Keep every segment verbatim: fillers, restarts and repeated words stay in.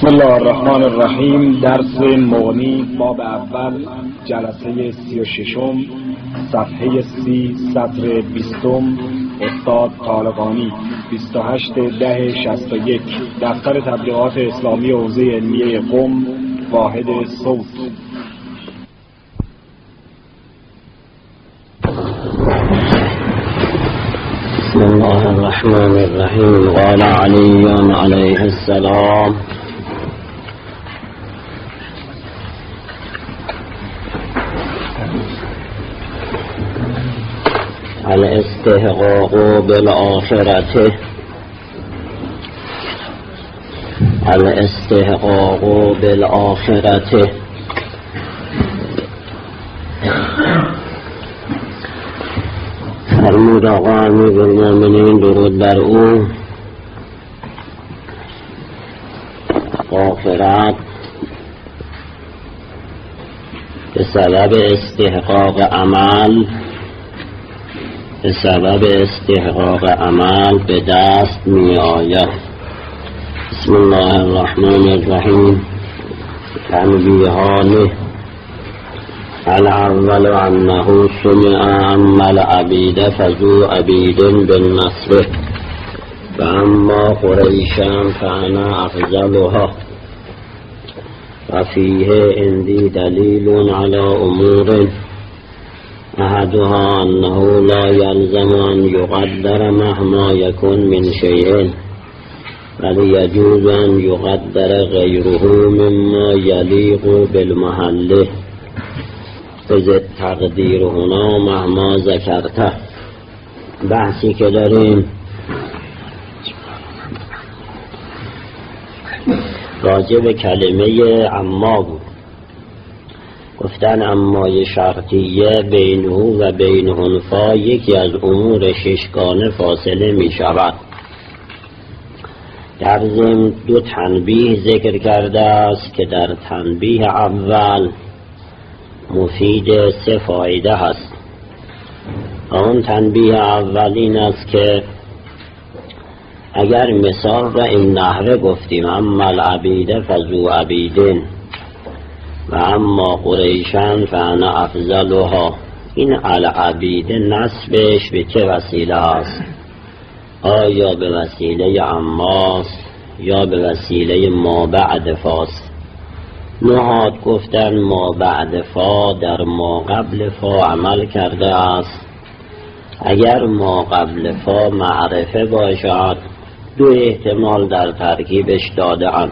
الله الرحمن الرحیم. درس مغنی باب اول، جلسه سی و ششم، صفحه سی، سطر بیستم. استاد طالقانی، بیست و هشت ده شصت و یک. دفتر تبلیغات اسلامی حوزه علمیه قم، واحد صوت. بسم الله الرحمن الرحیم. قال علی علیه السلام: الاستحقاق بالآخرة الاستحقاق بالآخرة فرمود آقا امیرالمومنین درود بر او: آخرت به سبب استحقاق عمل به سبب استحقاق عمل به دست می آید. بسم الله الرحمن الرحیم. تنبیهان: الاول انه سمع اما العبید فذو عبید بالنصر و اما قریشا فانا افضلها و فیه عندی دلیل علی امور احدها انه لا يلزم ان يقدر مهما يكون من شيء بل يجوز ان يقدر غيره مما يليق بالمحل اذ التقدیر هنا مهما ذکرته. بحثی که داریم راجع به کلمه اما بود. گفتن امای شرطیه بینه و بین حنفا یکی از امور ششگانه فاصله می شود. در ضمن دو تنبیه ذکر کرده است که در تنبیه اول مفید سه فایده هست. آن تنبیه اول این است که اگر مثال را این نحوه گفتیم: اما العبید فذو عبیدین و اما قریشان فانا افضلها، این العبید نسبش به چه وسیله است؟ آیا به وسیله اماست یا به وسیله ما بعد فاست؟ نهاد گفتن ما بعد فا در ما قبل فا عمل کرده است. اگر ما قبل فا معرفه باشد دو احتمال در ترکیبش داده اند.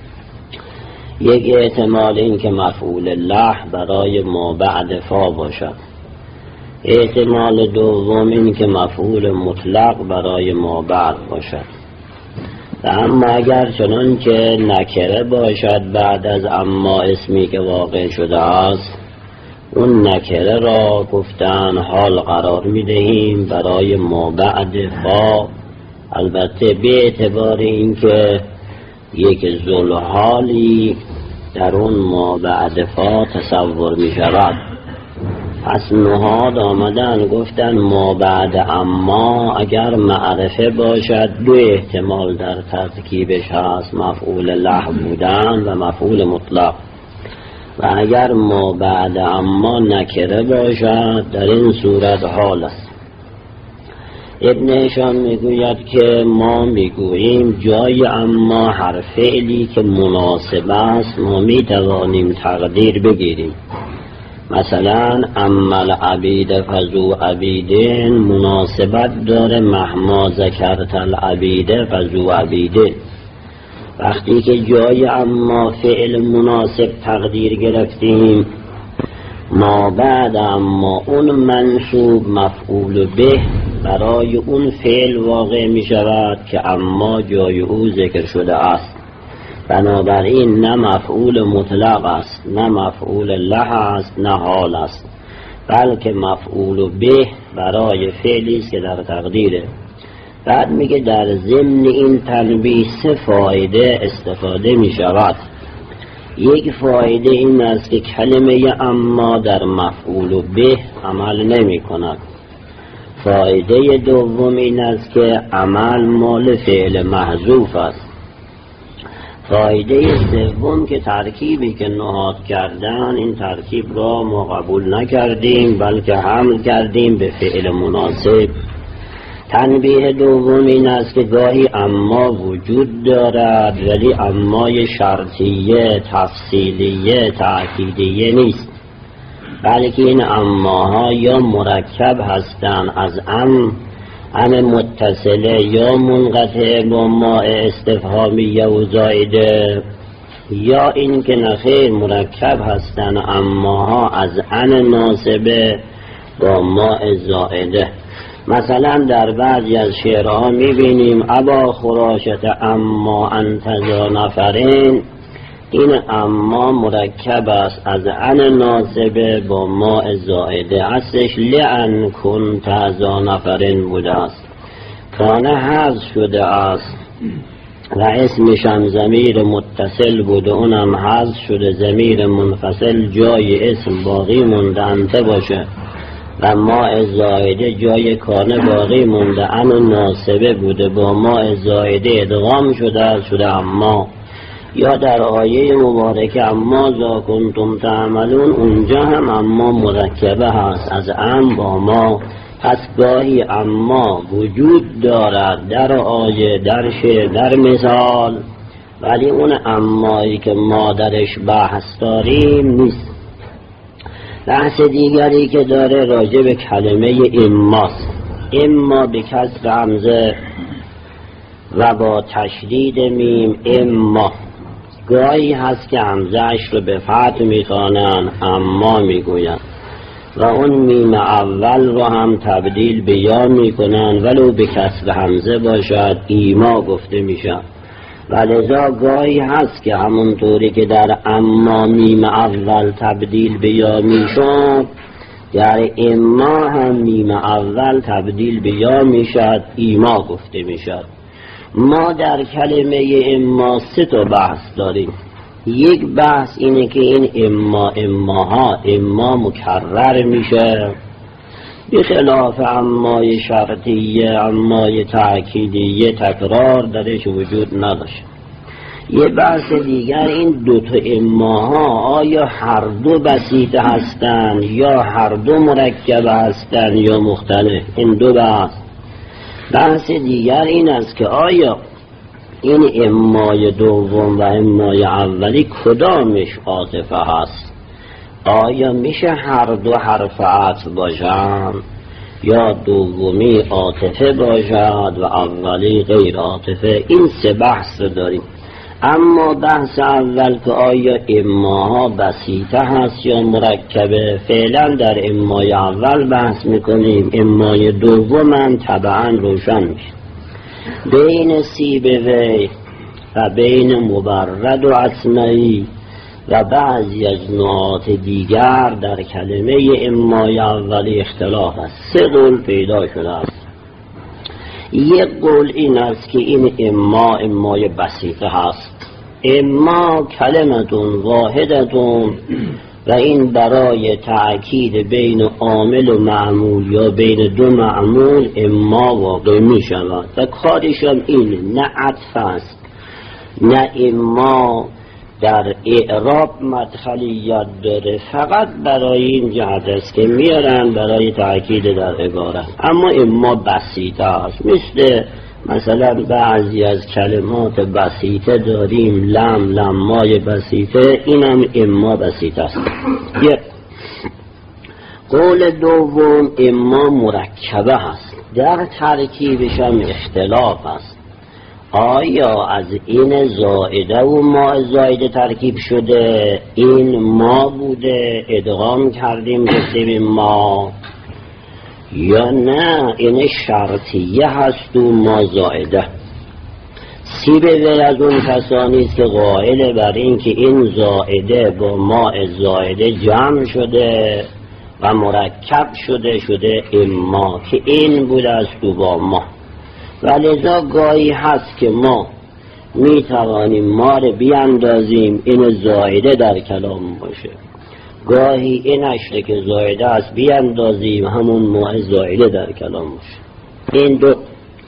یک احتمال این که مفعول له برای ما بعد فا باشد. احتمال دوم این که مفعول مطلق برای ما بعد باشد. و اما اگر چنان که نکره باشد بعد از اما اسمی که واقع شده است، اون نکره را گفتن حال قرار می دهیم برای ما بعد فا، البته به اعتبار این که یک ذوالحالی در اون ما بعد فا تصور می شود. پس نهاد آمدن گفتن ما بعد اما اگر معرفه باشد دو احتمال در ترکیبش هست: مفعول له بودن و مفعول مطلق. و اگر ما بعد اما نکره باشد در این صورت حال است. ابن هشام میگوید که ما میگوییم جای اما هر فعلی که مناسب است ما میتوانیم تقدیر بگیریم. مثلا اما العبید فذو عبیدین مناسبت داره مهما ذکرت العبید فذو عبیدین. وقتی که جای اما فعل مناسب تقدیر گرفتیم، ما بعد اما اون منصوب مفعول به برای اون فعل واقع می شود که اما جای او ذکر شده است. بنابراین نه مفعول مطلق است، نه مفعول له است، نه حال است، بلکه مفعول به برای فعلی است که در تقدیره. بعد میگه در ضمن این تنبیه سه فایده استفاده می شود. یک فایده این است که کلمه اما در مفعول به عمل نمی کند. فایده دوم این است که عمل مال فعل محذوف است. قاعده سوم که ترکیبی که نهاد کردن این ترکیب را ما قبول نکردیم بلکه حمل کردیم به فعل مناسب. تنبیه دوم این است که گاهی اما وجود دارد ولی امای شرطیه، تفصیلیه، تأکیدیه نیست، بلکه این اماها یا مرکب هستند از ام ام متصله یا منقطع با ما استفهامیه و زائده، یا این که نخیر مرکب هستند اماها از ام ناصبه با ما زائده. مثلا در بعضی از شعرها میبینیم ابا خراشت اما انتظا نفرین، این اما مرکب است از ان ناصبه با ما زائده، اصلش لئن کنت ذا نفرین بوده است، کانه حذف شده است و اسمش هم ضمیر متصل بوده اونم حذف شده، ضمیر منفصل جای اسم باقی مونده انت باشه و ما زائده جای کانه باقی مونده ان ناصبه بوده با ما زائده ادغام شده شده اما. یا در آیه مبارکه اما ذا کنتم تعملون اونجا هم اما مرکبه هست از ام با ما. پس گاهی اما وجود دارد در آیه، در شعر، در مثال، ولی اون امایی که ما درش بحث داریم نیست. بحث دیگری که داره راجع به کلمه اماست. اما به کسر همزه و با تشدید میم اما. گاهی هست که همزهش رو به فتح میخوانن اما میگوین و اون میم اول رو هم تبدیل به یا میکنن ولو به کسر همزه باشد ایما گفته میشن. ولذا گاهی هست که همونطوری که در اما میم اول تبدیل به یا میشد در اما هم میم اول تبدیل به یا میشد ایما گفته میشد. ما در کلمه اما سه تا بحث داریم. یک بحث اینه که این اما اماها اما مکرر میشه بخلاف امای شرطیه، امای تأکیدیه تکرار درش وجود نداشت. یه بحث دیگر این دو تا اماها آیا هر دو بسیطه هستن یا هر دو مرکب هستن یا مختلف. این دو بحث. بحث دیگر این است که آیا این امای دوم و امای اولی کدامش عاطفه هست؟ آیا میشه هر دو حرف عطف باشن یا دومی عاطفه باشد و اولی غیر عاطفه؟ این سه بحث رو داریم. اما بحث اول که آیا اماها بسیطه هست یا مرکبه، فعلا در امای اول بحث میکنیم. امای دوم من طبعا روشن میشه. بین سیبوی و بین مبرد و اسمعی و بعضی از نعات دیگر در کلمه امای اولی اختلاف است. سه قول پیدا شده است. یک قول این است که این اما امای بسیطه هست. اما کلمتون واحدتون و این برای تأکید بین عامل و معمول یا بین دو معمول اما واقع می شود و کارشم این نه عطف است نه اما در اعراب مدخلیت داره، فقط برای این جهت است که میارن برای تأکید در عبارت. اما اما بسیطه است. مثل مثلا بعضی از کلمات بسیطه داریم، لم لمای بسیطه، اینم اما بسیطه است. یک قول دوم اما مرکبه هست، در ترکیبش هم اختلاف است. آیا از این زائده و ما زائده ترکیب شده، این ما بوده ادغام کردیم گفتیم ما، یا نه این شرطیه هست و ما زائده؟ سیبوی از اون کسانی است که قائل بر این که این زائده با ما زائده جمع شده و مرکب شده شده اما که این بوده است و با ما. ولذا گاهی هست که ما می توانیم ما رو بیاندازیم این زائده در کلام باشه، گاهی این اشته که زائده است بیاندازیم همون ما زائده در کلام باشه. این دو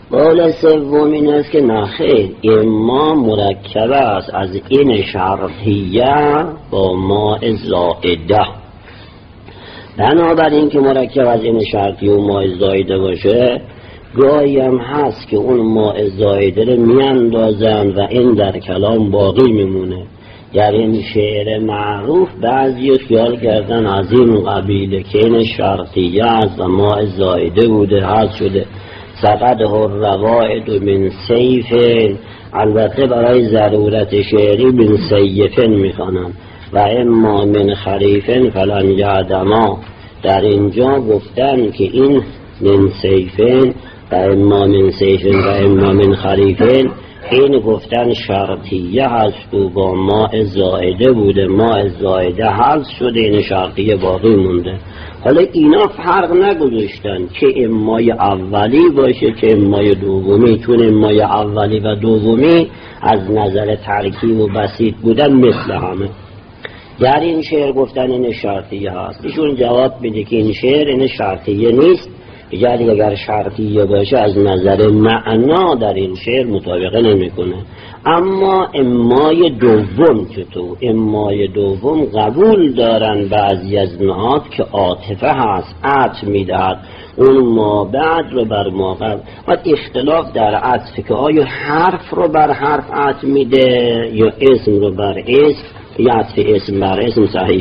قول سوم این است که نخیر، اما مرکب است از این شرطیه با ما زائده. بنابراین که مرکب از این شرطی و ما زائده باشه، گاهی هم هست که اون ما زائده رو میاندازن و این در کلام باقی میمونه. در این شعر معروف بعضی خیال کردن از این قبیله که این شرطیه است و ما زائده بوده، هست شده سقده الروائد من سیف، البته برای ضرورت شعری من سیفن میخوانم و اما من خریفن فلن یعدما. در اینجا گفتن که این من سیفن و اما من سیفن و اما من خریفن، این گفتن شرطیه هست و با ماء زائده بوده، ماء زائده هست شده، این شرطیه باقی مونده. حالا اینا فرق نگذاشتن که امای اولی باشه که امای دومی، چون امای اولی و دومی از نظر ترکیب و بسیط بودن مثل همه. در این شعر گفتن این شرطیه هست. ایشون جواب میده که این شعر این شرطیه نیست، یعنی اگر شرطیه باشه از نظر معنا در این شعر مطابقه نمیکنه. اما امای دوم چطور؟ امای دوم قبول دارن بعضی از نهاد که عاطفه هست، عطف میدهد اون ما بعد رو بر ما قبل. و اختلاف در عطف که آیا حرف رو بر حرف عطف میده یا اسم رو بر اسم، یا عطف اسم بر اسم صحیح.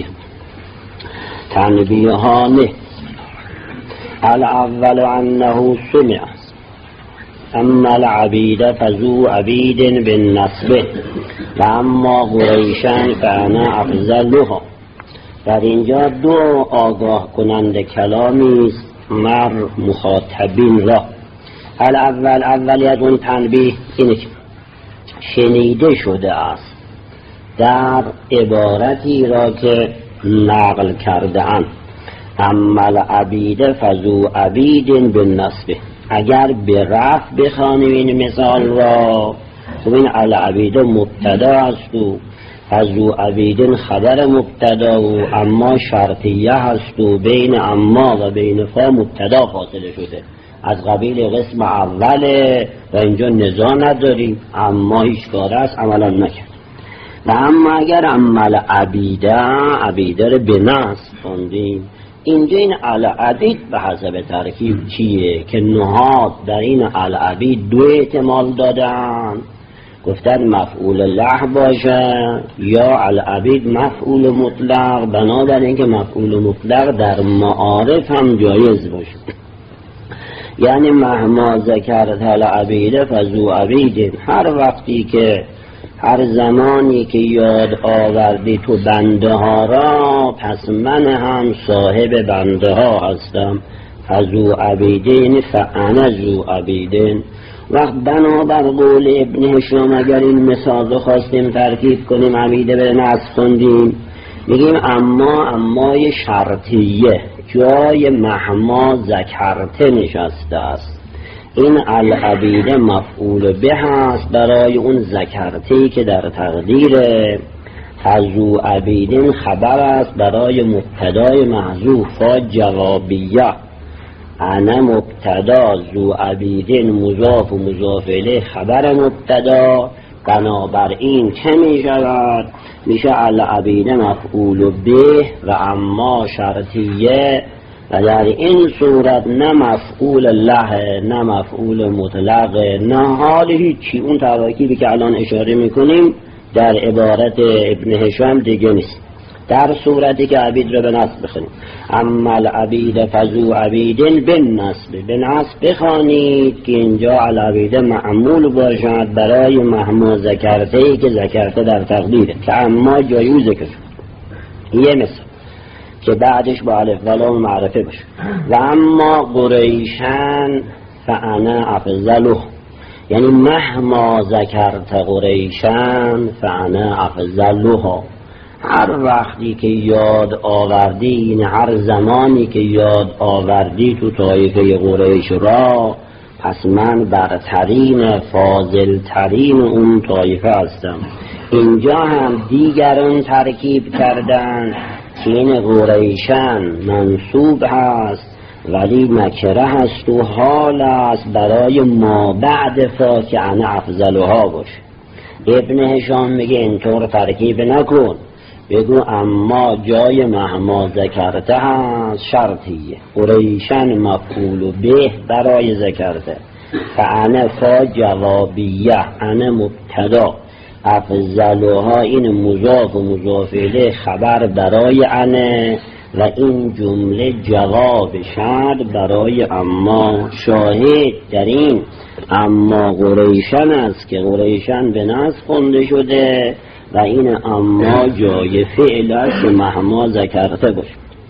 تنبیهانه الاول انه سمع اما العبید فذو عبید بالنسبه و اما قریشان فانا افضلها. در اینجا دو آگاه کننده کلامی است مر مخاطبین را. الاول، اولی از اون تنبیه اینه که شنیده شده است در عبارتی را که نقل کرده اند اما العبید فذو عبید بالنسبه. اگر به رفع بخوانیم این مثال را، خب این العبید مبتدا است و فذو عبید خبر مبتدا و اما شرطیه هست و بین اما و بین فا مبتدا فاصله شده، از قبیل قسم اوله و اینجا نزاع نداریم، اما هیچ کار است عملا نکرد. و اما اگر عمل عبیده، عبیده رو به نصب خوندیم، اینجا این العبید به حسب ترکیب چیه که نهاد در این العبید دو احتمال دادن، گفتن مفعول له باشه یا العبید مفعول مطلق، بنابراین که مفعول مطلق در معارف هم جایز باشه. یعنی مهما ذکرت العبید فذو عبید، هر وقتی که هر زمانی که یاد آوردی تو بنده ها را، پس من هم صاحب بنده ها هستم. فذو عبیدین فانا ذو عبیدین. وقت بنابر قول ابن هشام اگر این مثال خواستیم ترکیب کنیم، عبیده به نصب خوندیم، میگیم اما امای شرطیه جای مهما ذکرته نشسته است. این العبید مفعول به هست برای اون ذکرتی که در تقدیره. فذو عبیدین خبر است برای مبتدای محذوف فا جوابیه. انا مبتدا، ذو عبیدین مضاف و مضاف الیه خبر مبتدا، بنابراین چه می شود؟ میشه العبید مفعول به و اما شرطیه، و در این صورت نه مفعول له نه مفعول مطلق نه حال هیچی. اون تراکیبی که الان اشاره میکنیم در عبارت ابن هشام دیگه نیست. در صورتی که عبید رو به نصب بخونیم، اما العبید فذو عبیدین بالنصب، به نصب بخوانید که اینجا العبید معمول باشد برای مهما ذکرته که ذکرته در تقدیره، که اما جایو ذکر شد. یه مثال که بعدش با الف و لام معرفه باشه. و اما قریشان فانا افضله، یعنی مهما ذکرت قریشان فانا افضلها. هر وقتی که یاد آوردی، این هر زمانی که یاد آوردی تو طایفه قریش را، پس من برترین فاضل ترین اون طایفه هستم. اینجا هم دیگران ترکیب کردن که این قریشان منصوب هست ولی نکره هست و حال است برای ما بعد فا که انا افضلها باشه. ابن هشام میگه اینطور ترکیب نکن، بگو اما جای مهما ذکرته هست شرطیه، قریشن مفعول به برای ذکرته، فانا فا جوابیه، انا مبتدا، افضلها این مضاف و مضاف الیه خبر برای انا و این جمله جواب شرط برای اما. شاهد در این اما قریشن است که قریشن به نصب خونده شده و این اما جای فعل است که مهما ذکرته باشه.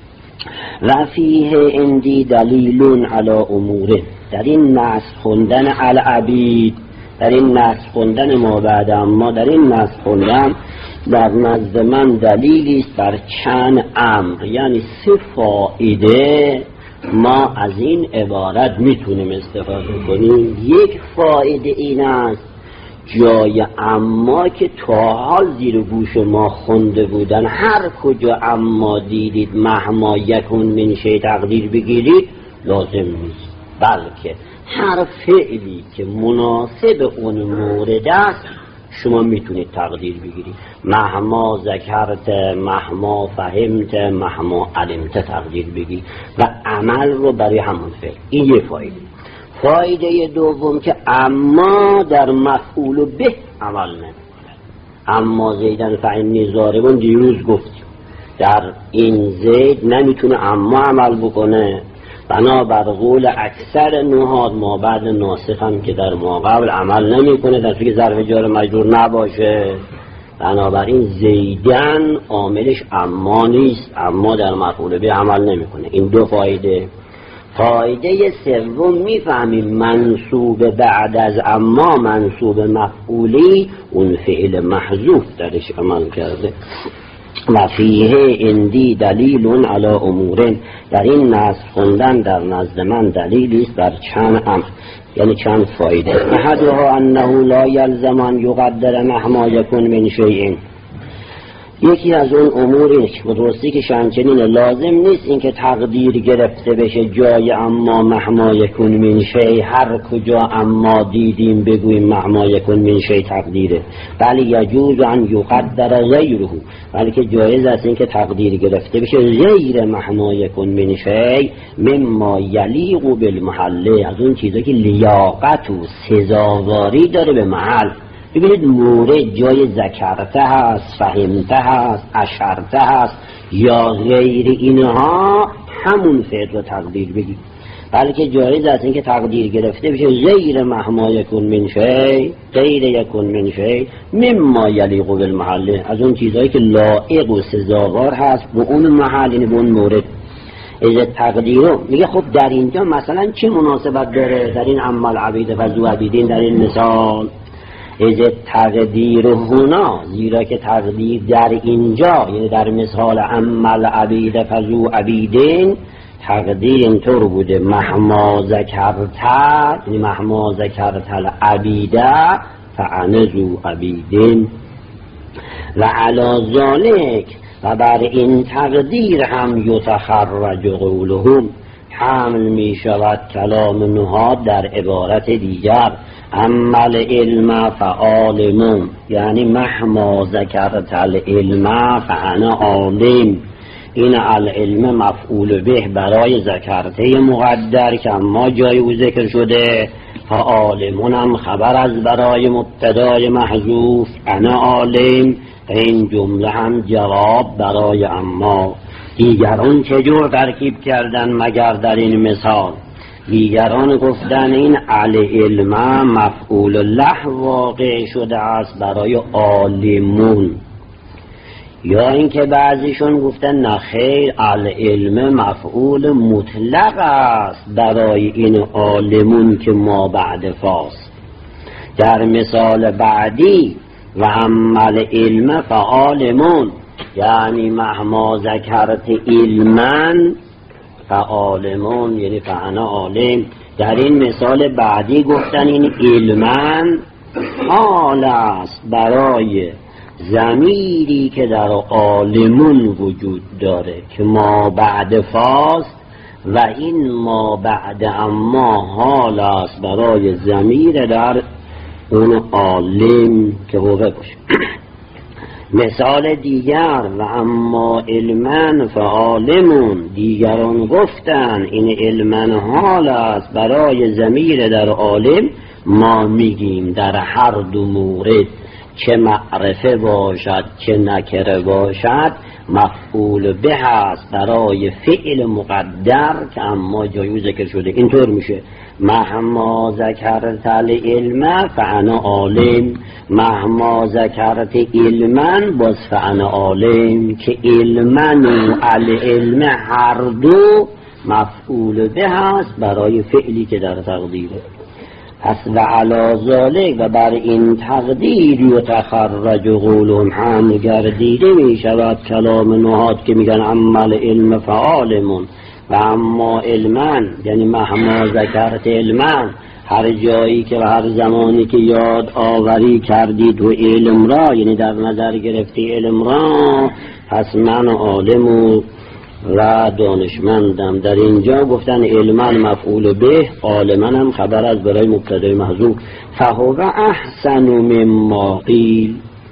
و فیه اندی دلیلون علی اموره، در این نصب خوندن العبید، در این نصب خوندن ما بعد اما، در این نصب خوندن در نزد من دلیلی است بر چند امر، یعنی سه فایده ما از این عبارت میتونیم استفاده کنیم. یک فایده این است جای اما که تا حال زیر گوش ما خونده بودن، هر کجا اما دیدید مهما یکون من شی تقدیر بگیرید لازم نیست، بلکه هر فعلی که مناسب اون مورد است شما میتونید تقدیر بگیرید. مهما ذکرت، مهما فهمت، مهما علمت تقدیر بگیرید و عمل رو برای همون فعل. این یه فایده. فایده دوم که اما در مفعول به عمل نمیکنه. اما زیدن فعنی ضاربون دیروز گفتیم در این زید نمیتونه اما عمل بکنه، بنابر قول اکثر نهاد ما بعد ناسخ هم که در ما قبل عمل نمیکنه در صورتی که ظرف جار مجرور نباشه، بنابراین زیدن عاملش اما نیست، اما در مفعول به عمل نمیکنه. این دو فایده. فایده سوم میفهمیم منصوب بعد از اما، منصوب مفعولی اون فعل محذوف درش عمل کرده. و فیه اندی دلیلون علی امورن، در این نصب خوندن در نزد من دلیلی است بر چند امر، یعنی چند فایده. احدها انه لا یلزم ان یقدر مهما یکن من شیء، یکی از اون اموری که درستی که شنچنین لازم نیست این که تقدیر گرفته بشه جای اما مهما یکون من شی، هر کجا اما دیدیم بگویم مهما یکون من شی تقدیره، بلی یجوز ان یقدر غیره، بلکه جایز است این که تقدیر گرفته بشه غیر مهما یکون من شی مما یلیق بالمحله، از اون چیزا که لیاقت و سزاواری داره به محل. ببینید مورد جای ذکرته هست، فهمته هست، اشرته هست یا غیر اینها همون فعل رو تقدیر بگید، بلکه جایز است این که تقدیر گرفته بشه غیر مهما یکون من شی، غیر یکون من شی مما یلیق بالمحله، از اون چیزهایی که لایق و سزاوار هست به اون محل، یعنی به اون مورد. از تقدیرو میگه خب در اینجا مثلا چه مناسبت داره در این اما العبید فذو عبیدین، در این مثال از تقدیر هنا، زیرا که تقدیر در اینجا یعنی در مثال عمل عبید فذو عبیدین تقدیر اینطور بوده مهما ذکرت، یعنی مهما ذکرت العبیده فانا ذو عبیدین. و علی ذالک، و بر این تقدیر هم یتخرج قولهم، حمل می شود کلام نهاد در عبارت دیگر عمل علم فعالمون، یعنی مهما ذکرت العلم فانا عالم. این العلم مفعول به برای ذکرته مقدر که اما جای او ذکر شده، فعالمون هم خبر از برای مبتدای محذوف انا عالم، این جمله هم جواب برای اما. دیگران چجور ترکیب کردن مگر در این مثال؟ دیگران گفتن این العلم مفعول له واقع شده است برای عالمون، یا اینکه بعضیشون گفتن نخیر العلم مفعول مطلق است برای این عالمون که ما بعد فاست. در مثال بعدی و عمل علم فعالمون، یعنی مهما ذکرت علمن فعالمون یعنی فانا عالم. در این مثال بعدی گفتن این علمن حال است برای ضمیری که در عالمون وجود داره که ما بعد فاست و این ما بعد اما حال است برای ضمیر در اون عالم که هوه باشه. مثال دیگر و اما علمن فعالمون، دیگران گفتن این علمن حال است برای ضمیر در عالم. ما میگیم در هر دو مورد چه معرفه باشد چه نکره باشد مفعول به است برای فعل مقدر که اما جایی ذکر شده. اینطور میشه مهما ذکرت العلم فانا عالم، مهما ذکرت علما باز فانا عالم، که علما و العلم هر دو مفعول به است برای فعلی که در تقدیره. پس و علا ذالک و بر این تقدیر یتخرج قولون هم گردیده می شود کلام نهاد که میگن عمل علم فعالمون و اما علمن، یعنی مهما ذکرت علمن، هر جایی که و هر زمانی که یاد آوری کردید و علم را، یعنی در نظر گرفتی علم را، پس من عالم و و دانشمندم. در اینجا گفتن علمان مفعول به، عالمان هم خبر از برای مبتدای محذوف. فهو احسن مما قیل.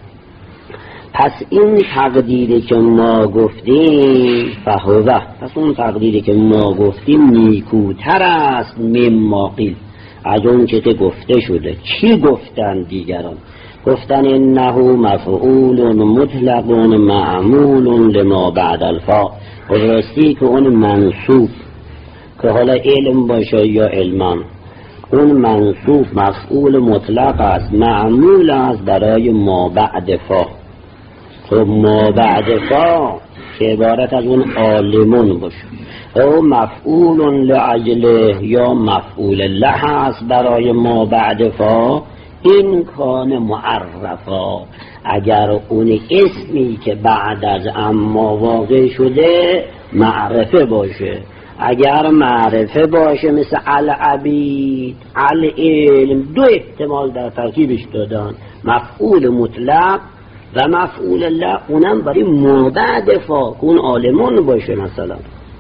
پس این تقدیری که ما گفتیم فهو، پس اون تقدیری که ما گفتیم نیکوتر است مما قیل، از اون که گفته شده. چی گفتن دیگران؟ گفتن انه مفعول مطلق معمول لما بعد الفا، راستی که اون منصوب که حالا علم باشه یا علمان، اون منصوب مفعول مطلق است، معمول است برای ما بعد فا. خب ما بعد فا که عبارت از اون عالمون باشه، او مفعول لعجله یا مفعول له است برای ما بعد فا. این کان معرفا، اگر اون اسمی که بعد از اما واقع شده معرفه باشه، اگر معرفه باشه مثل العبید العلم، دو احتمال در ترکیبش دادن، مفعول مطلق و مفعول له، اونم برای ما بعد فا کن عالمون باشه مثلا.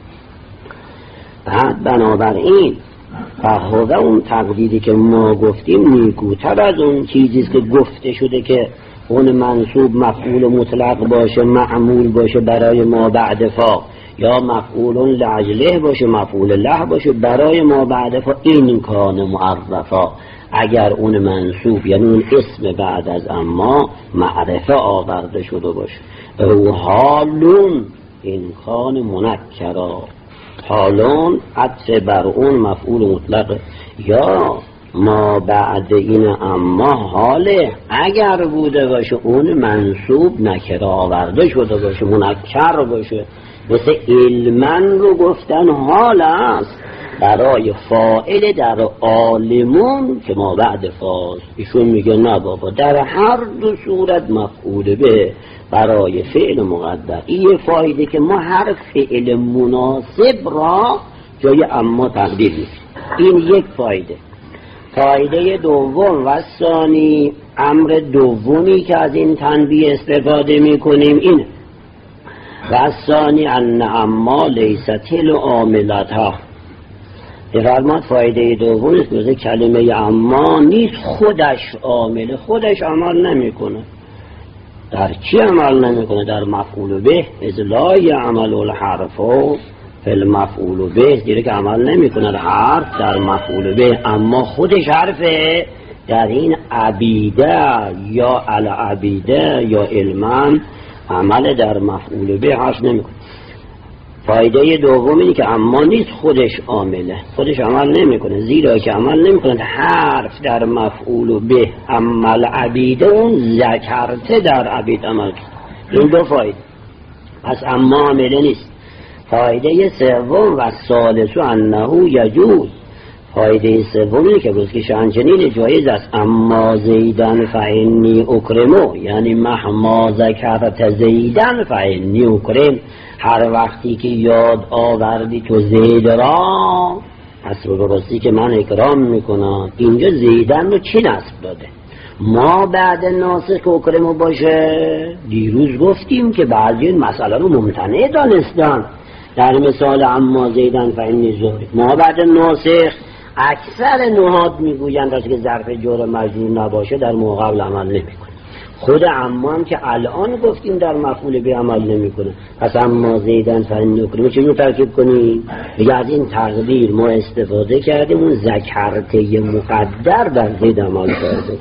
بعد بنابراین فهو اون تقدیری که ما گفتیم نیکوتر از اون چیزیست که گفته شده که اون منصوب مفعول مطلق باشه، معمول باشه برای ما بعد فا، یا مفعول لعجله باشه، مفعول له باشه برای ما بعد فا. این کان معرفا، اگر اون منصوب یعنی اون اسم بعد از اما معرفه آورده شده باشه. او حالون این کان منکرا، حالون عطف بر اون مفعول مطلق، یا ما بعد این اما حاله اگر بوده باشه اون منصوب نکره آورده شده باشه، منکر باشه. مثل علمن رو گفتن حال است برای فاعل در عالمون که ما بعد فاست. ایشون میگه نه بابا، در هر دو صورت مفعول به برای فعل مقدر. این فایده که ما هر فعل مناسب را جای اما تقدیر میکنیم. این یک فایده. فایده دوم و ثانی، امر دومی که از این تنبیه استفاده میکنیم اینه و ثانی ان اما لیست العاملتها. فرماد فایده دوم است که کلمه اما نیست خودش عامل، خودش عمل نمیکنه. در چی عمل نمیکنه؟ در مفعول به. از لا یعمل الحرف فی المفعول به، دیره که عمل نمیکنه حرف در مفعول به، اما خودش حرفه. در این عبیده یا العبیده یا علمان عمل در مفعول به حرف نمیکنه. فایده دوم اینه که اما نیست خودش عامله، خودش عمل نمیکنه، زیرا که عمل نمیکنه حرف در مفعول به. عمل عبیده اون ذکرته در عبید عمل. این دو فایده. پس اما عامله نیست. فایده سوم و ثالث انه یجوز. فایده سومی که گفت که شانچنین جایز است. اما زیدن فعنی اکرمو، یعنی مهما ذکرت زیدن فعنی اکرم، هر وقتی که یاد آوردی تو زید را پس رو برستی که من اکرام میکنم. اینجا زیدن رو چی نصب داده؟ ما بعد ناسخ اکرمو باشه. دیروز گفتیم که بعضی این مسئله رو ممتنع دانستن در مثال اما زیدن فانی زهری. ما بعد ناسخ اکثر نهاد میگویند که ظرف جر مجرور نباشه در مقابل عمل نمیکنه. خود اما هم که الان گفتیم در مفعول به عمل نمیکنه. پس اما زیدن فانی نکریم چجور ترکیب کنیم؟ دیگه از این تقدیر ما استفاده کردیم، اون ذکرته مقدر در زید عمل کرده.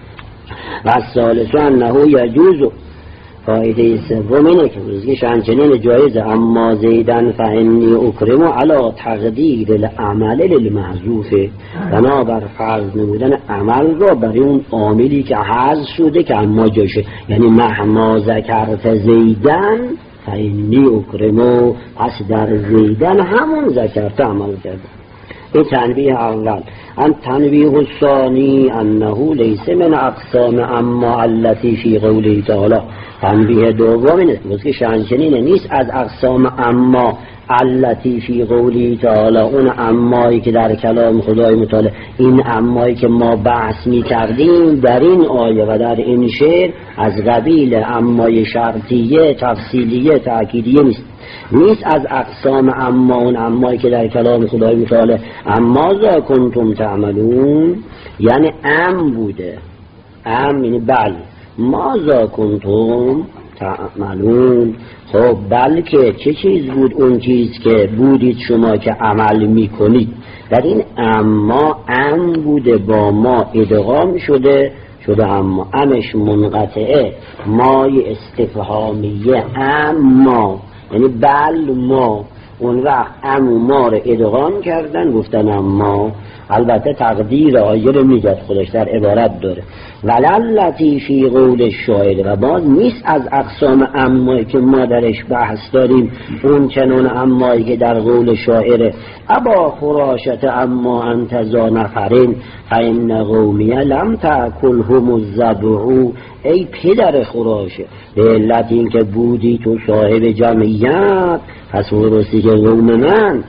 و ثالث انه یجوز، فایده سوم اینه که روزگیش همچنین جایزه اما زیدن فانی اکرم علی تقدیر العمل للمحذوف، بنابر فرض نمودن عمل را برای اون عاملی که حذف شده که اما جاشه، یعنی مهما ذکرت زیدن فانی اکرم، پس در زیدن همون ذکرت عمل کرده. این تنبیه اول. ان تنبیه الثانی انه لیس من اقسام اما التي فی قوله تعالی. تنبیه دوم اینه که شانچنین نیست از اقسام اما التي فی قوله تعالی، اون امایی که در کلام خدای متعال، این امایی که ما بحث می کردیم در این آیه و در این شعر از قبیل امای شرطیه تفصیلیه تأکیدیه نیست. نیست از اقسام اما اون امایی که در کلام خدای متعال اما ذا کنتم تعملون، یعنی ام بوده، ام یعنی بل، ما ذا کنتم تعملون. خب بلکه چه چیز بود اون چیز که بودید شما که عمل میکنید. در این اما ام بوده با ما ادغام شده شده اما امش منقطعه، مای استفهامیه اما یعنی بل ما، اون وقت ام و ما رو ادغام کردن گفتن اما. البته تقدیر آیه رو میگه خودش در عبارت داره وللتی فی قول الشاعر، و باز نیست از اقسام امایی که ما درش بحث داریم اون چنون امایی که در قول شاعر ابا خراشت اما انت ذا نفرین فان قومی لم تاکلهم الضبع. ای پدر خراشه، به علت این که بودی تو صاحب جمعیت، پس ورسی که قوم من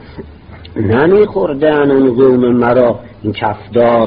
نمیخوردن اون قوم مرا. این کفدار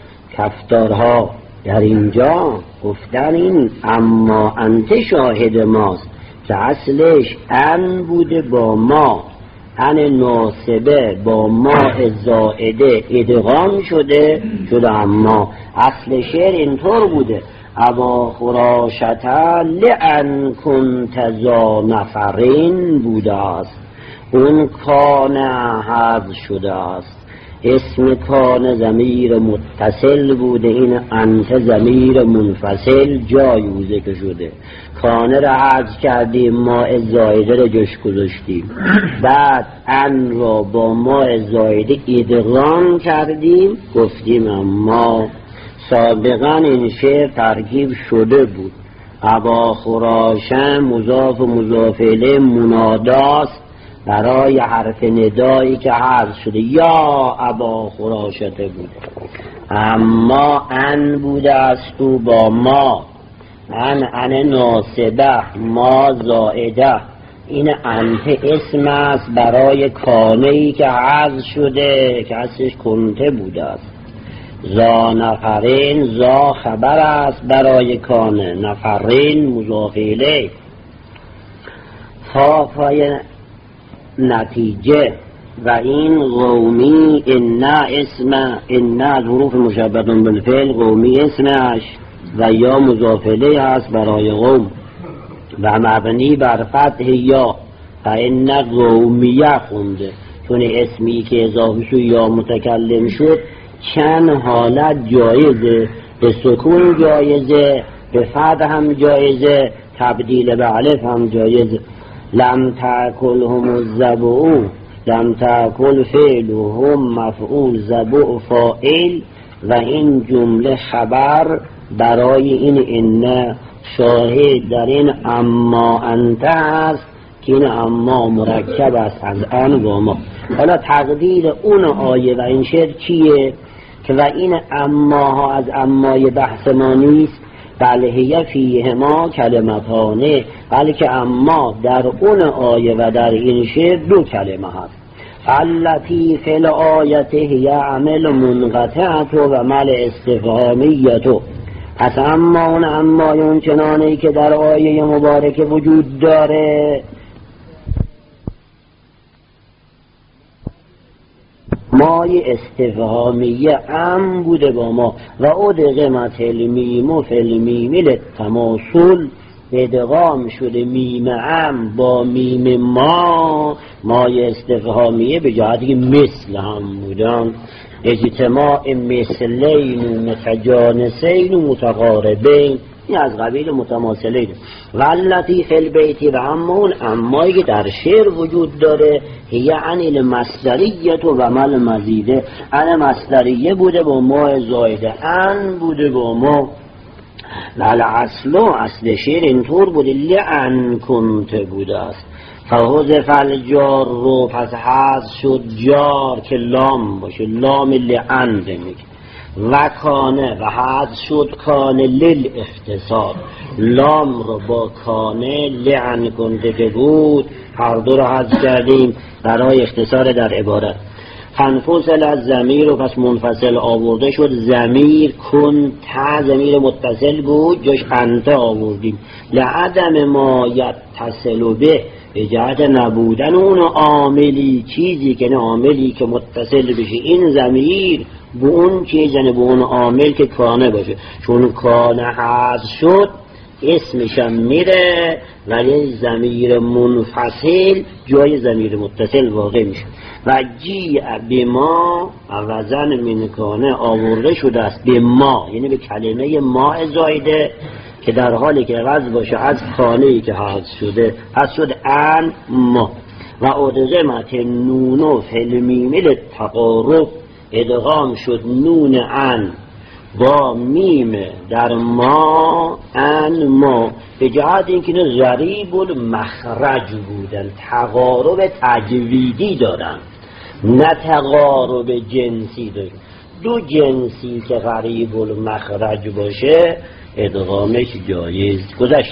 کفدارها در اینجا گفتن این اما انت شاهد ماست که اصلش ان بوده با ما، ان ناصبه با ما زائده ادغام شده شده اما. اصل شعر اینطور بوده ابا خراشتا لئن کنت ذا نفرین بوده است، اون کان حذف شده است. اسم کان ضمیر متصل بوده، این انت ضمیر منفصل جایوزه که شده. کانه را حذف کردیم، ماء زایده را جوش گذاشتیم، بعد ان را با ماء زایده ادغام کردیم گفتیم اما. سابقا این شعر ترکیب شده بود، ابا خراشم مضاف و مضاف الیه مناداست برای حرف ندایی که حذف شده، یا ابا خراشته بوده، اما ان بوده است تو با ما، ان ان ناصبه ما زائده. این انت اسم است برای کانه‌ای که حذف شده که اصلش کنته بوده است. زا نفرین زا خبر است برای کانه، نفرین مضاف الیه. فا فای نتیجه و این قومی ان اسم ان از حروف مشبهه بالفعل، قومی اسمش و یا مضاف الیه است برای قوم و مبنی بر فتح یا، فان قومیه خونده چون اسمی که اضافه شد یا متکلم شد چند حالت جایزه، به سکون جایزه، به فتح هم جایزه، تبدیل به الف هم جایزه. لم تاکلهم الضبع، لم تاکل فعل هم مفعول ضبع فاعل، و این جمله خبر برای این ان شاهد در این اما انت است که این اما مرکب است از ان و ما. حالا تقدیر اون آیه و این شعر چیه که و این اماها از امای بحث ما نیست، بله هی فیهما کلمتانه، بلکه اما در اون آیه و در این شعر دو کلمه هست. التی فی الآیت هی عمل منقطعت و مل استفهامیت. پس اما اون امای اون چنانه که در آیه مبارکه وجود داره مای استفهامیه ام بوده با ما و ادغمت المیم و فالمیم للتماثل ادغام شده میم ام با میم ما. مای استفهامیه به جهتی مثل هم بودن، اجتماع مثلین و متجانسین و متقاربین، این از قبیل متماثلین. والتی فی البیت و همون امایی که در شعر وجود داره هی عن المصدریت و مل مزیده، عن مصدریه بوده با ما زایده، ان بوده با ما. لعل اصل اصل شعر اینطور بوده لعن کنت بوده است، فحذف الجار رو پس حذف شد جار که لام باشه، لام لعن میگه، و کانه و حذف شد کانه لیل اختصار، لام رو با کانه لعن کنده که بود هر دو رو حذف کردیم برای اختصار در عبارت. فانفصل از ضمیر رو پس منفصل آورده شد، ضمیر کن تا ضمیر متصل بود جاش انت آوردیم، لعدم ما یتصل به به جهت نبودن اون عاملی، چیزی که نه عاملی که متصل بشه این ضمیر به اون چیز، یعنی به اون عامل که کانه باشه، چون کانه حذف شد اسمش هم میره ولی ضمیر منفصل جای ضمیر متصل واقع میشه. و جی به ما وزن من کانه آورده شده است به ما، یعنی به کلمه ما زایده که در حالی که عوض باشه از کانه‌ای که حذف شده حذف شد ان ما. و ادغمت نون و فالمیم للتقارب، ادغام شد نون ان با میم در ما ان ما، به جهت اینکه اینا ضریب المخرج بودن، تقارب تجویدی دارن نه تقارب جنسی دارن. دو جنسی که غریب المخرج باشه ادغامش جایز گذشت.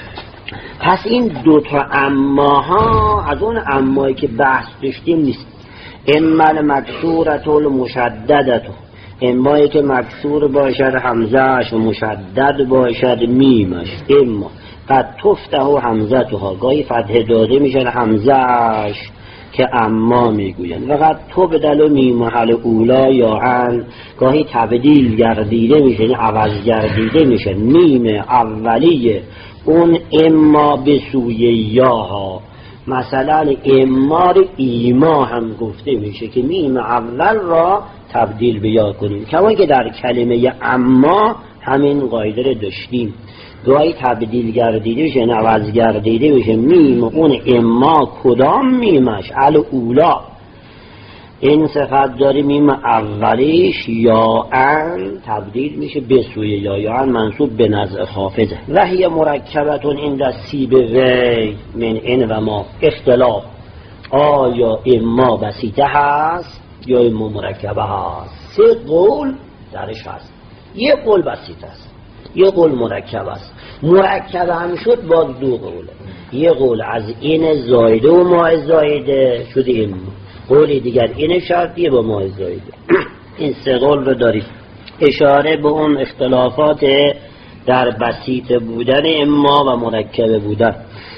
پس این دوتا اماها از اون امایی که بحث داشتیم نیست. اما المکسورة المشددة، امایی که مکسور باشد همزهش و مشدد باشد میمش. اما قد تفته همزتها، گاهی فتح داده میشد همزهش که اما میگویند. و قد تبدل میم محل اولا یا عن، گاهی تبدیل گردیده میشه، یعنی عوض گردیده میشه میم اولیه اون اما به سوی یاها. مثلا اما رو ایما هم گفته میشه که میم اول را تبدیل به یا کنیم، کما که در کلمه اما همین قاعده رو داشتیم، گاهی تبدیل گردیده میشه، عوض گردیده میشه میم اون اما کدام میمش الاولا، این صفت داره میم اولیش یا ان تبدیل میشه به سوی یا، یا ان منصوب به نزع خافضه. و هی مرکبتون این در سیب وی من این و ما اختلاف، آیا اما بسیطه هست یا اما مرکبه هست. سه قول درش هست، یه قول بسیطه است، یه قول مرکب است. مرکب هم شد با دو قوله، یه قول از این زایده و ما زایده شده این، قولی دیگر این شرطیه با ما زایده. این سه قول رو داریم. اشاره به اون اختلافات در بسیط بودن اما و مرکب بودن.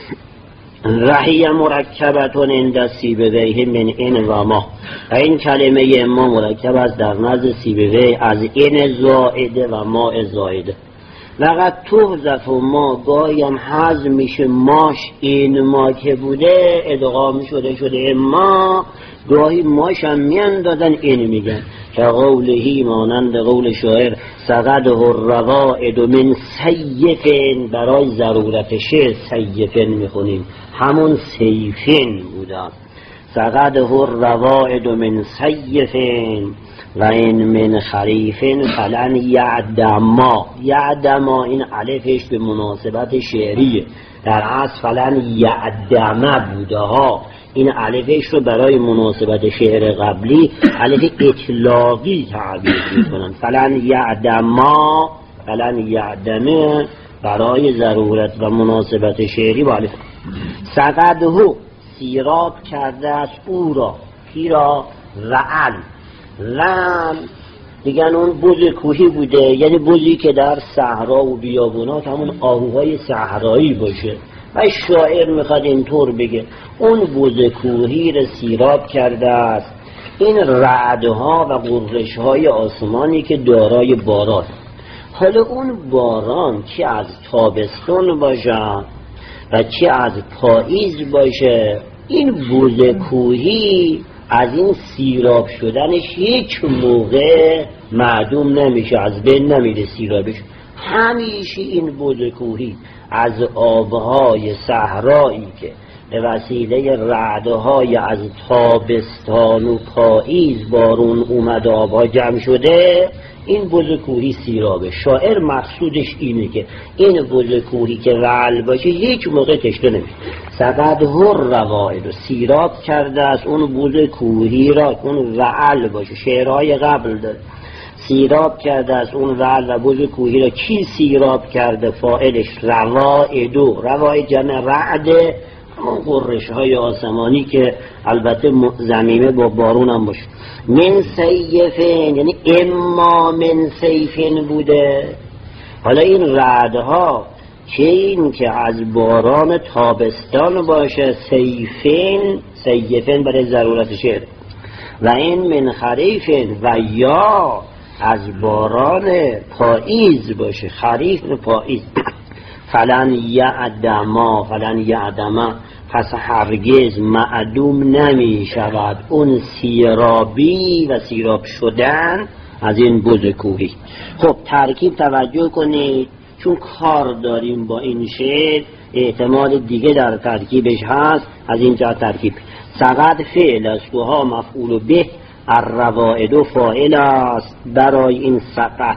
رحی مرکبتون این سیبویه من این و ما، و این کلمه اما مرکب است در نزد سیبویه از این زائده و ما زائده. لقد تحذف ما، گاهیم حذف میشه ماش این ما که بوده ادغام شده شده اما، گاهی ماش هم میاندازن این میگن که قولهی مانند قول شاعر سقده الروائد من سیفن، برای ضرورت شعر سیفن میخونیم، همون سیفن بوده. سقده الروائد من سیفن و این من خریفن فلن یعدما. یعدما این الفش به مناسبت شعریه، در اصل فلن یعدمه بوده ها، این الفش رو برای مناسبت شعر قبلی الف اطلاقی تعبیر میکنن. فلن یعدما، فلن یعدمه برای ضرورت و مناسبت شعری با الف. سقده سیراب کرده است او را، کی را؟ رعل. رم دیگن اون بز کوهی بوده، یعنی بزی که در صحرا و بیابونات همون آهوهای صحرایی باشه. و شاعر میخواد اینطور بگه اون بز کوهی را سیراب کرده است این رعدها و غرشهای آسمانی که دارای باران. حالا اون باران چه از تابستون باشه و چه از پاییز باشه، این بوز کوهی از این سیراب شدنش هیچ موقع معدوم نمیشه، از بین نمیره سیرابش. همیشه این بوز کوهی از آبهای صحرایی که به وسیله رعدهای از تابستان و پاییز بارون اومد آبها جمع شده، این بز کوهی سیرابه. شاعر مقصودش اینه که این بز کوهی که رعل باشه هیچ موقع تشنه نمیشه. سقد هر روائد و سیراب کرده از اون بز کوهی را، اون رعل باشه. شعرهای قبل داره سیراب کرده از اون رعل و بز کوهی را. کی سیراب کرده؟ فاعلش روائدو. روائد جمع رعده، همون قرش های آسمانی که البته زمینه با بارون هم باشه. من سیفین یعنی اما من سیفین بوده. حالا این رعدها چه این که از باران تابستان باشه، سیفین سیفین برای ضرورت شعر، و این من خریفین و یا از باران پاییز باشه، خریف پاییز. فلن یعدما فلن یعدما پس هرگز معدوم نمی شود اون سیرابی و سیراب شدن از این بز کوهی. خب ترکیب توجه کنید، چون کار داریم با این شعر، احتمال دیگه در ترکیبش هست. از اینجا ترکیب سقد فعل است و ها مفعول به، الروائد فاعل است برای این سقد.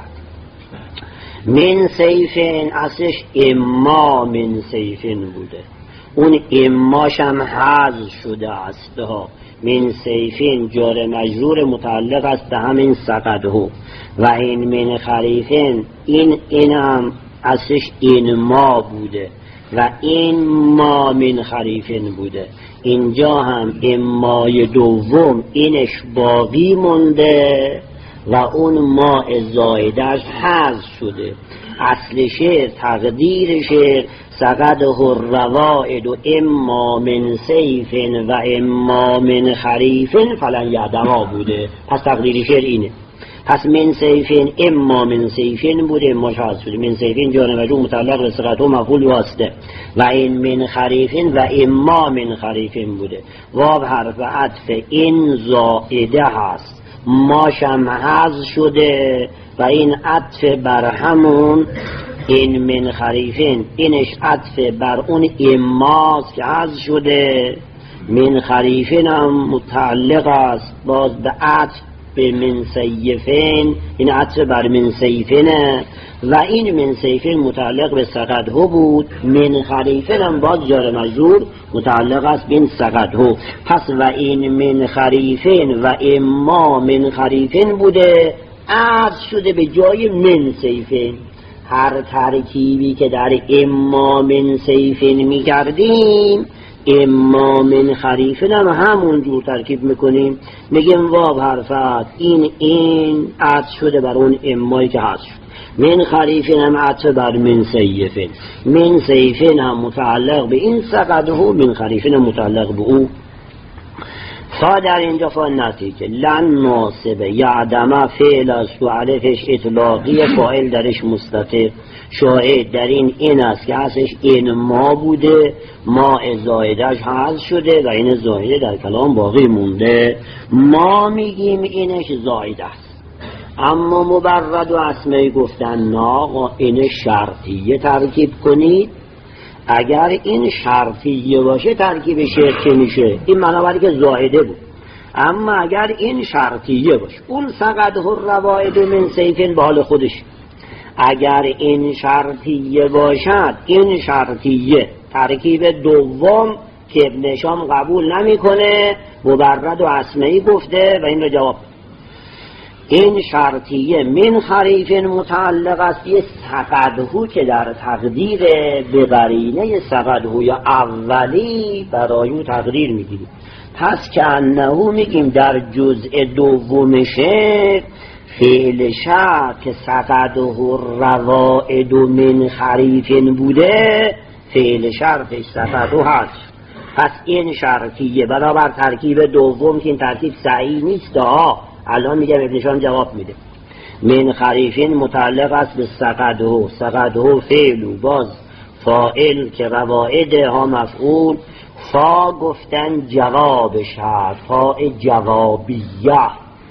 من سیفین اصلش اما من سیفین بوده، اون اماش هم حذف شده است ها. من سیفین جار مجرور متعلق است به همین سقده. و این من خریفین این اینم اصلش این ما بوده و این ما من خریفین بوده. اینجا هم امای دوم اینش باقی مونده و اون ما زایدش حذف شده. اصل شعر تقدیر شعر سقده الروائد و اما من سیفن و اما من خریفن فلن یعدما بوده. پس تقدیر شعر اینه. پس من سیفن اما من سیفن بوده، اما حذف شده. من سیفن جار مجرور متعلق به سقده و مفعول واسطه، و این من خریفن و اما من خریفن بوده. واو حرف عطف این زائده هست، ماشم حذف شده و این عطف بر همون این من خریفین، اینش عطف بر اون اماست که حذف شده. من خریفین هم متعلق است باز به عطف به من سیفین، این عطف بر من سیفینه و این من سیفین متعلق به سقده بود. من خریفین هم باز جار مجرور متعلق است به این سقده. پس و این من خریفین و اما من خریفین بوده، عطف شده به جای من سیفین. هر ترکیبی که در اما من سیفین می کردیم اما من خریفین هم همون جور ترکیب میکنیم، میگیم واو حرفت این این عطف شده بر اون امایی که حذف شد. من خریفین هم عطف بر من سیفین، من سیفین هم متعلق به این سقده، من خریفین هم متعلق به او. فا در اینجا فا نتیجه لن ناصبه یعدمه فعل است و علفش اطلاقی، فاعل درش مستتر. شاهد در این این است که اصلش این ما بوده، ما زایدش حذف شده و این زایده در کلام باقی مونده. ما میگیم اینش زایده است، اما مبرد و اسمه گفتن نه این شرطیه ترکیب کنید. اگر این شرطیه باشه ترکیب شعر که میشه این منابعی که زائده بود، اما اگر این شرطیه باشه اون سقده الروائد من سیفین به حال خودش. اگر این شرطیه باشد این شرطیه ترکیب دوم که ابن شام قبول نمیکنه، مبرد و اسمعی گفته و این رو جواب. این شرطیه من خریفین متعلق است یه سقده که در تقدیر به قرینه سقده یا اولی برای اون تقدیر میگیریم. پس که انهو میگیم در جزء دومشه فعل شرط که سقده الروائد من خریفین بوده، فعل شرطش سقده هست. پس این شرطیه. بنابر ترکیب دوم که این ترکیب صحیح نیست ها، الان میگم ابن هشام جواب میده. من خریفین متعلق است به سقده، سقده فعل و باز فاعل که رواعد ها مفعول، فا گفتن جواب شرط، فا جوابیه،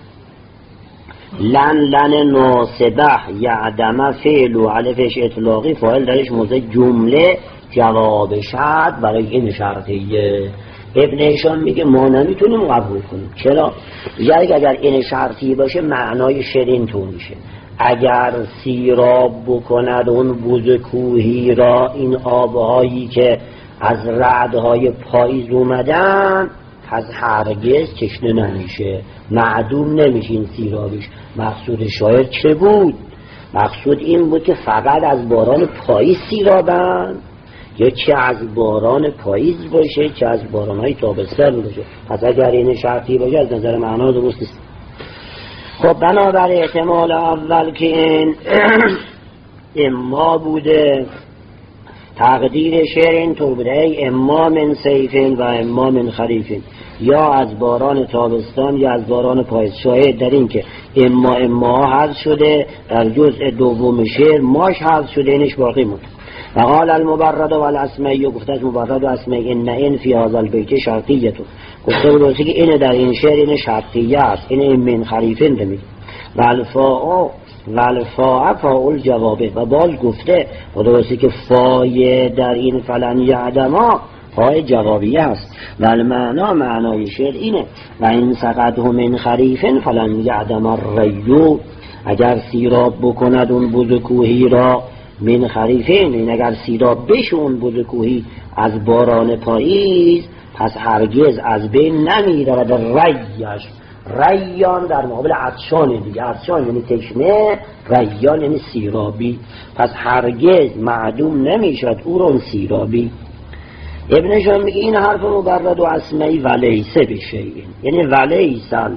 لن لن ناسبه یعدم فعل و علفش اطلاقی، فاعل درش موضع جمله جواب شرط برای این شرطیه. ابن هشام میگه ما نمیتونیم قبول کنیم. چرا؟ یعنی اگر این شرطی باشه معنای شرین تو میشه. اگر سیراب بکند اون بوز کوهی را، این آبهایی که از رعدهای پاییز اومدن، پس هرگز تشنه نمیشه، معدوم نمیشه این سیرابش. مقصود شاعر چه بود؟ مقصود این بود که فقط از باران پاییز سیرابن، یا چه از باران پاییز باشه چه از بارانهای تابستان باشه. پس اگر این شرطی باشه از نظر معنا درست نیست. خب بنابر احتمال اول که این اما بوده، تقدیر شعر اینطور بوده ای اما من صیفین و اما من خریفین، یا از باران تابستان یا از باران پاییز. شاهد در این که اما اما حذف شده، در جزء دوم شعر ماش حذف شده، اینش باقی مونده. و قال المبرد و الاسمعی، گفته از مبرد و اسمعی ان این فی هذا البیت شرطیه، تو گفته بود که این در این شعر این شرطیه است، این من خریفین دمید. و الفاء و الفاء فاعل جوابه، و باز گفته و درسته که فای در این فلن یعدما فای جوابیه است. و المعنا معنای شعر اینه و این سقده من خریفین فلن یعدم الریو، اگر سیراب بکند اون بوز کوهی را، من خریفین این اگر سیراب بشه اون بوز کوهی از باران پاییز، پس هرگز از بین نمیره و در ریش، ریان در مقابل عطشان دیگه، عطشان یعنی تشنه، ریان یعنی سیرابی، پس هرگز معدوم نمیشد او رو سیرابی. ابن هشام میگه این حرف مبرد و اسمعی ولیسه بشیئین، یعنی ولیسن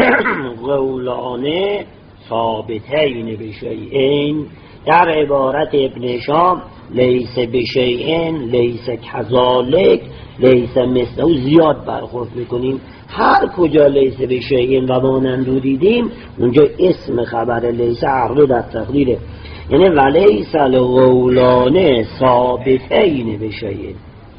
قولانه ثابتین بشیئین، در عبارت ابن هشام لیس بشیئین، لیس کذالک، لیس مثله زیاد برخورد میکنیم. هر کجا لیس بشیئین و مانند دیدیم اونجا اسم خبر لیس عقل در تقدیره، یعنی ولیس القولانه ثابتین بشیئین.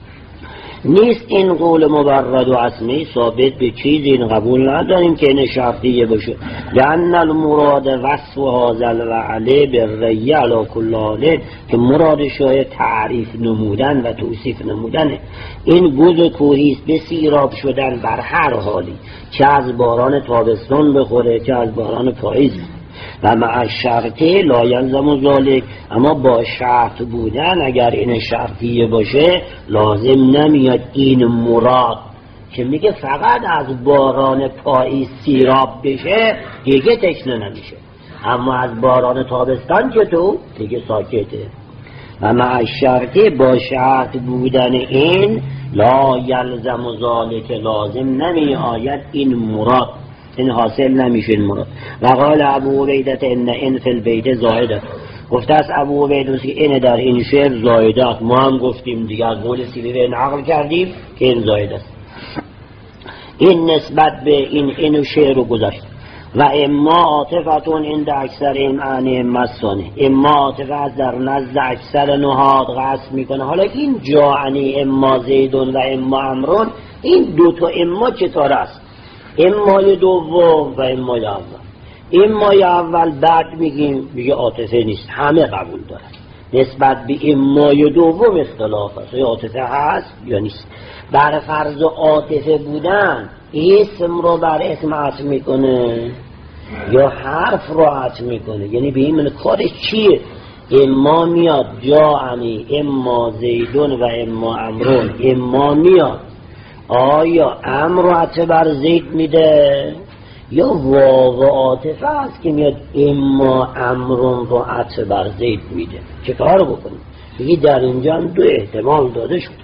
نیست این قول مبرد و اسمی ثابت به چیزی، این قبول نداریم که این شرطیه باشه. لأن المراد وصف هذا الوعله بالري على كل حال، که مراد شاید تعریف نمودن و توصیف نمودنه. این بوز کوهی است به سیراب شدن بر هر حالی، چه از باران تابستان بخوره چه از باران پاییز. و مع شرطه لا یلزم ذلک، اما با شرط بودن اگر این شرطیه باشه لازم نمیاد این مراد که میگه فقط از باران پاییز سیراب بشه دیگه تشنه نمیشه، اما از باران تابستان چطور دیگه ساکته. و مع شرطه با شرط بودن این لا یلزم ذلک، لازم نمی آید این مراد، این حاصل نمیشه این مراد. و قال ابو عبیدة ان ان فی البیت زائده، گفته است ابو عبیدة که این در این شعر زائده است. ما هم گفتیم دیگه از قول سیبوی نقل کردیم که این زائده است. این نسبت به این این شعر رو گذاشت. و اما عاطفتون عند اکثر این معنی مسانه، اما عاطفت در نزد اکثر نهاد قصد میکنه. حالا این جاعنی اما زیدون و اما امرون، این دوتا اما چطور است؟ امای دوم و امای اول. امای اول بعد میگیم میگه عاطفه نیست، همه قبول دارن. نسبت به امای دوم اختلاف است، یا عاطفه هست یا نیست. بر فرض عاطفه بودن اسم رو بر اسم عطف میکنه یا حرف رو عطف میکنه، یعنی به این من کارش چیه؟ اما میاد جاعنی اما زیدون و اما امرون، اما میاد آیا امر رو عطف بر زید میده یا واو عاطفه است که میاد اما امرون رو عطف بر زید میده؟ چه کار بکنیم؟ بگی در اینجا هم دو احتمال داده شد.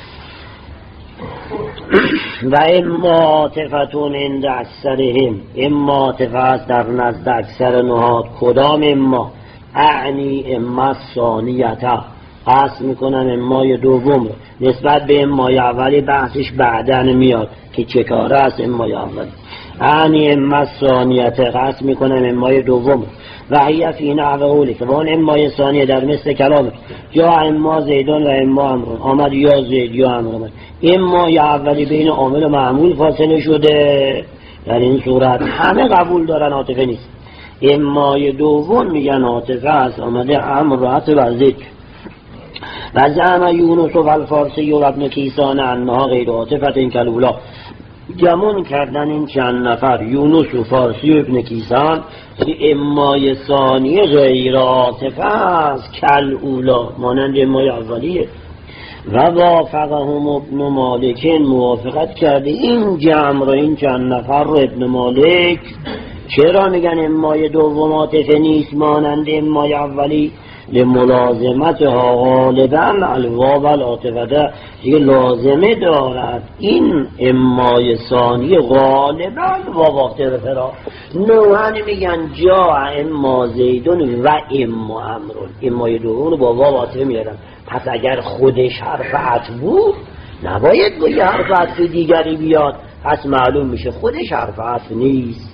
و اما عاطفتون عند اکثرهم، اما عاطفه است در نزد اکثر نهاد. کدام اما؟ اعنی اما ثانیتا، قصد میکنن امای دوم نسبت به امای اولی بحثش بعدن میاد که چه کاره است امای اولی. انی اما ثانیت قصد میکنن امای دوم و هی فی نحو قولی که وان امای ثانیه در مثل کلام یا اما زیدان و اما امرون آمد یا زید یا امر آمد. امای اولی بین عامل و معمول فاصله شده، در این صورت همه قبول دارن عاطفه نیست. امای دوم میگن عاطفه است، آمده امر و عطف و ذکر. و زعم یونس و الفارسی و ابن کیسان انها غیر عاطفت این کلولا، گمون کردن این چند نفر یونس و فارسی و ابن کیسان که امای ثانیه غیر عاطفه است کلولا مانند امای اولیه. و وافقهم ابن مالک، موافقت کرده این جمع را این چند نفر رو ابن مالک. چرا میگن امای دوم عاطفه نیست مانند امای اولی؟ لملازمتها غالبا الواو العاطفه، دیگه لازمه دارد این امای ثانی غالبا واو عاطفه را. نوعن میگن جا اما زیدون و اما امرون، امای دوم رو با واو عاطفه میارن. پس اگر خودش حرف عطف بود نباید با یه حرف عطف دیگری بیاد، پس معلوم میشه خودش حرف عطف نیست.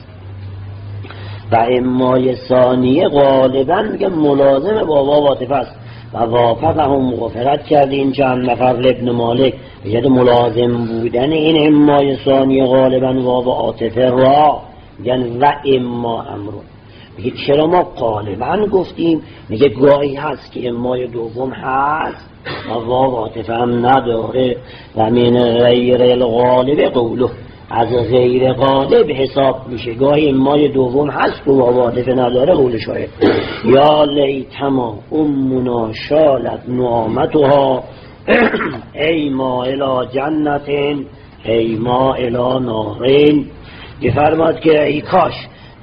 و امای ثانیه غالبا میگه ملازم با واو عاطفه است. و وافقهم موافقت کرده این چند نفر ابن مالک میگه ملازم بودن این امای ثانیه غالبا واو عاطفه را میگن و اما امرون. میگه چرا ما غالبا گفتیم؟ میگه گاهی هست که امای دوم هست و واو عاطفه هم نداره. و من غیر الغالب قوله، از غیر غالب حساب میشه. گاهی امای دوم هست و واو عاطفه نداره قول شاید. یا لیتما امنا شالت نعامتها ای ما الی جنتین ای ما الی نارین. که فرماد که ای کاش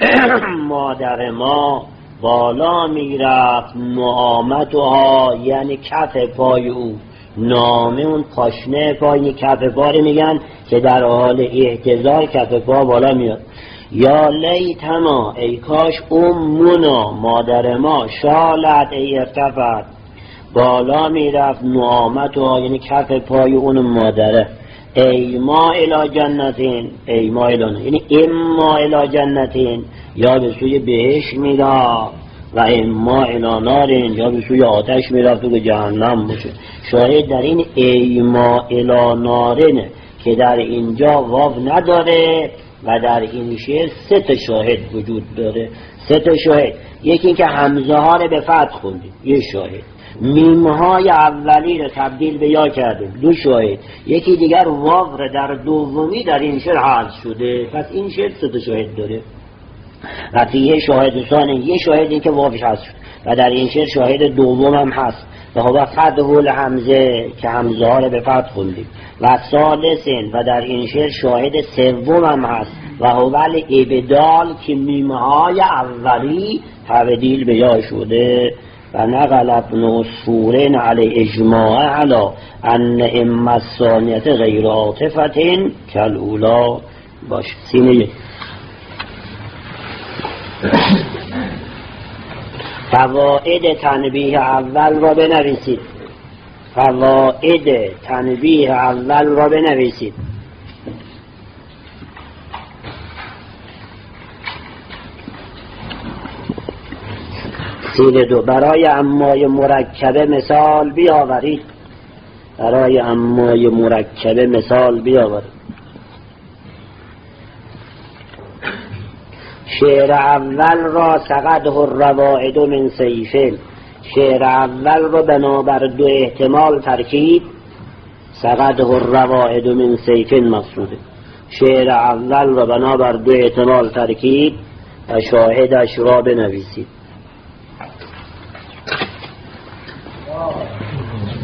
مادر ما بالا میرفت نعامتها یعنی کف پای او، نامه اون پاشنه پای کف پا میگن که در حال احتضار کف پا بالا میاد. یا لیتما ای کاش امونا مادر ما شالت ای ارتفت بالا میرفت نعامتها یعنی کف پای اون مادره. ای ما الی جنتین ای ما الی یعنی اما الی جنتین یا به سوی بهشت میرفت و اما الی نارین یا به سوی آتش میرفت و به جهنم باشه. شاهد در این ای ما الی نارین که در اینجا واو نداره و در این شعر سه تا شاهد وجود داره. سه تا شاهد، یکی این که حمزه ها رو به فتح خوندیم یه شاهد، میم های اولی رو تبدیل به یا کردیم دو شاهد، یکی دیگر واو رو در دومی در این شعر حذف شده. پس این شعر سه تا شاهد داره. و یه شاهد ثانی یه شاهد این که واوش حذف شد و در این شعر شاهد دوم هم هست و هو فتح حمزه که حمزه ها رو به فتح خوندیم. و ثالثین و در این شعر شاهد سوم هم هست و هو الابدال که میم های اولی تبدیل به یا شده. و نقل ابن عصفور علی اجماع علی ان اما الثانیه غیر عاطفه کالاولی. باش سینه فوائد تنبیه اول را بنویسید. فوائد تنبیه اول را بنویسید. سین دو، برای امای مرکبه مثال بیاورید. برای امای مرکبه مثال بیاورید. شعر اول را سقده الروائد من سیفین، شعر اول را بنابر دو احتمال ترکیب سقده الروائد من سیفین مقصوده. شعر اول را بنابر دو احتمال ترکیب و شاهدش را بنویسید.